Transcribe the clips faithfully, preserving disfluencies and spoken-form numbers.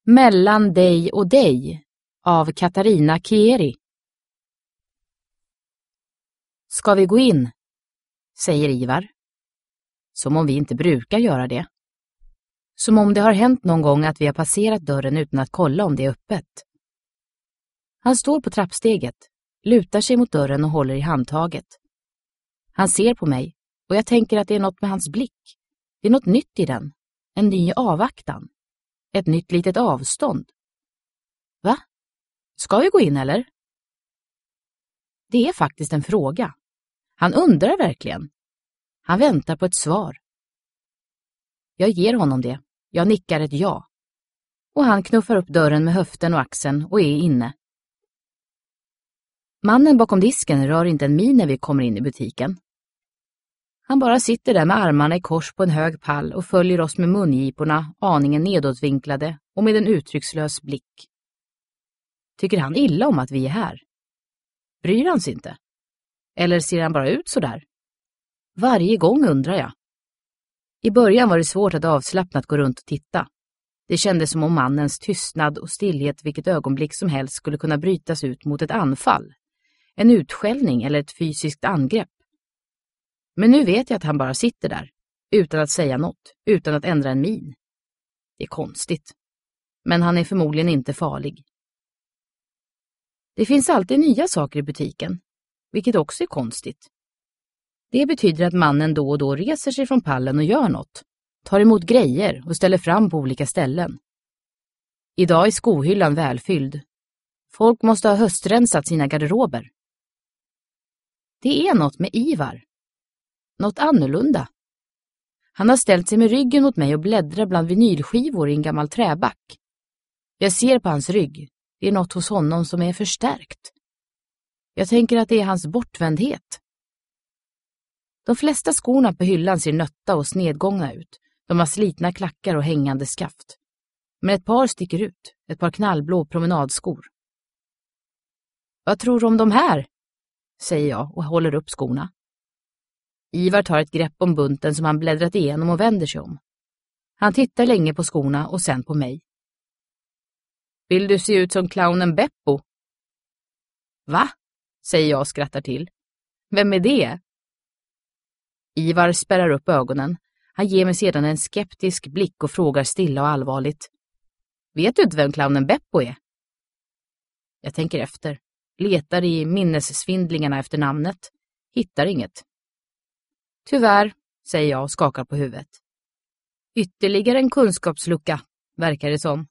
Mellan dig och dig av Katarina Kieri. Ska vi gå in? Säger Ivar. Som om vi inte brukar göra det. Som om det har hänt någon gång att vi har passerat dörren utan att kolla om det är öppet. Han står på trappsteget, lutar sig mot dörren och håller i handtaget. Han ser på mig och jag tänker att det är något med hans blick. Det är något nytt i den. En ny avvaktan. Ett nytt litet avstånd. Va? Ska vi gå in eller? Det är faktiskt en fråga. Han undrar verkligen. Han väntar på ett svar. Jag ger honom det. Jag nickar ett ja. Och han knuffar upp dörren med höften och axeln och är inne. Mannen bakom disken rör inte en min när vi kommer in i butiken. Han bara sitter där med armarna i kors på en hög pall och följer oss med mungiporna aningen nedåtvinklade och med en uttryckslös blick. Tycker han illa om att vi är här? Bryr han sig inte? Eller ser han bara ut så där? Varje gång undrar jag. I början var det svårt att avslappnat gå runt och titta. Det kändes som om mannens tystnad och stillhet vilket ögonblick som helst skulle kunna brytas ut mot ett anfall. En utskällning eller ett fysiskt angrepp. Men nu vet jag att han bara sitter där, utan att säga något, utan att ändra en min. Det är konstigt. Men han är förmodligen inte farlig. Det finns alltid nya saker i butiken, vilket också är konstigt. Det betyder att mannen då och då reser sig från pallen och gör något, tar emot grejer och ställer fram på olika ställen. Idag är skohyllan välfylld. Folk måste ha höstrensat sina garderober. Det är något med Ivar. Något annorlunda. Han har ställt sig med ryggen mot mig och bläddrar bland vinylskivor i en gammal träback. Jag ser på hans rygg. Det är något hos honom som är förstärkt. Jag tänker att det är hans bortvändhet. De flesta skorna på hyllan ser nötta och snedgångna ut. De har slitna klackar och hängande skaft. Men ett par sticker ut. Ett par knallblå promenadskor. Vad tror du om de här? Säger jag och håller upp skorna. Ivar tar ett grepp om bunten som han bläddrat igenom och vänder sig om. Han tittar länge på skorna och sen på mig. Vill du se ut som clownen Beppo? Va? Säger jag och skrattar till. Vem är det? Ivar spärrar upp ögonen. Han ger mig sedan en skeptisk blick och frågar stilla och allvarligt. Vet du inte vem clownen Beppo är? Jag tänker efter. Letar i minnessvindlingarna efter namnet. Hittar inget. Tyvärr, säger jag och skakar på huvudet. Ytterligare en kunskapslucka, verkar det som.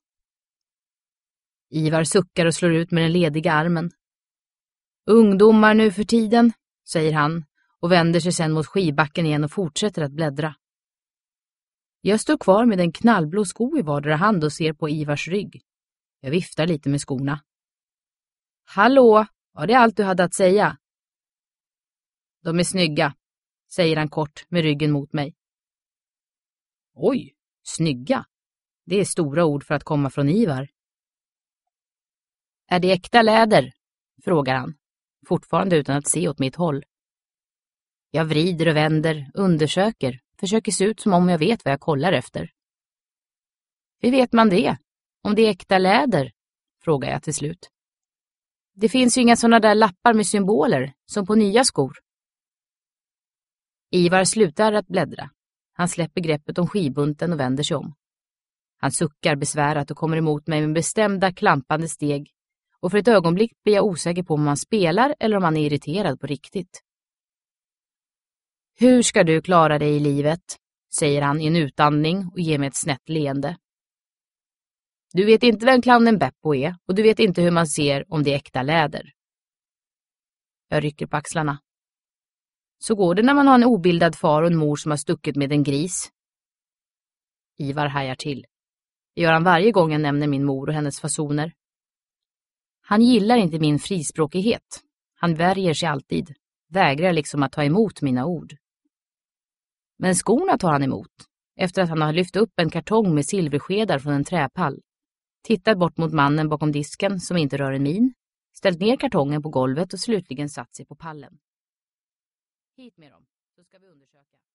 Ivar suckar och slår ut med den lediga armen. Ungdomar nu för tiden, säger han och vänder sig sen mot skivbacken igen och fortsätter att bläddra. Jag står kvar med en knallblå sko i vardera hand och ser på Ivars rygg. Jag viftar lite med skorna. Hallå, var det allt du hade att säga? De är snygga, säger han kort med ryggen mot mig. Oj, snygga. Det är stora ord för att komma från Ivar. Är det äkta läder? Frågar han, fortfarande utan att se åt mitt håll. Jag vrider och vänder, undersöker, försöker se ut som om jag vet vad jag kollar efter. Hur vet man det? Om det är äkta läder? Frågar jag till slut. Det finns ju inga sådana där lappar med symboler, som på nya skor. Ivar slutar att bläddra. Han släpper greppet om skibunten och vänder sig om. Han suckar besvärat och kommer emot mig med bestämda klampande steg. Och för ett ögonblick blir jag osäker på om han spelar eller om han är irriterad på riktigt. Hur ska du klara dig i livet? Säger han i en utandning och ger mig ett snett leende. Du vet inte vem clownen Beppo är och du vet inte hur man ser om det är äkta läder. Jag rycker på axlarna. Så går det när man har en obildad far och en mor som har stuckit med en gris. Ivar hajar till. Det gör han varje gång jag nämner min mor och hennes fasoner. Han gillar inte min frispråkighet. Han värjer sig alltid. Vägrar liksom att ta emot mina ord. Men skorna tar han emot. Efter att han har lyft upp en kartong med silverskedar från en träpall. Tittat bort mot mannen bakom disken som inte rör en min. Ställt ner kartongen på golvet och slutligen satt sig på pallen. Hit med dem, så ska vi undersöka.